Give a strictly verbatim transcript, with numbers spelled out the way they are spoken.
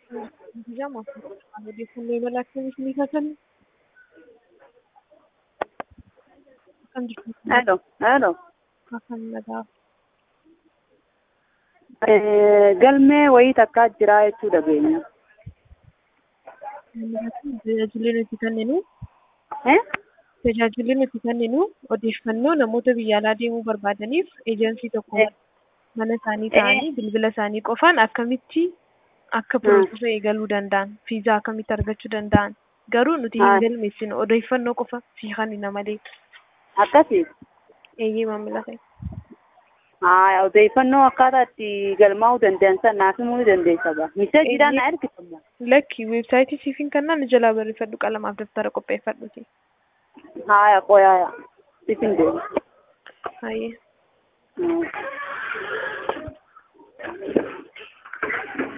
Pijama odeeffannoo imala akkamiitiin kaasan akkam jirtu Hello, hello. akkam nagaa Eh, galmee wayii takkaa jira jechuu dhageenya. tajaajilli nuti kenninu Eh? tajaajilli nuti kenninu odeeffannoo namoota biyya alaa deemuu barbaadaniif eejensii tokko Eh. mana isaanii Eh. ta'anii bilbila isaanii qofaan akkamitti akka piroosesa eegaluu danda'an fiizaa akkamitti argachuu danda'an garuu nuti hin Haa. galmeessinu odeeffannoo qofa si kennina malee Akkasii. eeyyee maamila ta'e. Haa, odeeffannoo akkaataa itti galmaa'uu danda'an san naaf himuu ni dandeessa gaa. Miseejiidhaan na ergitamu. Lakki weebsaayitii siifin kannaan jalaa barreeffadhu qalamaaf daftara qopheeffadhuti. Haa, qoyaa. Sifin deema. Hayyee. Hmm.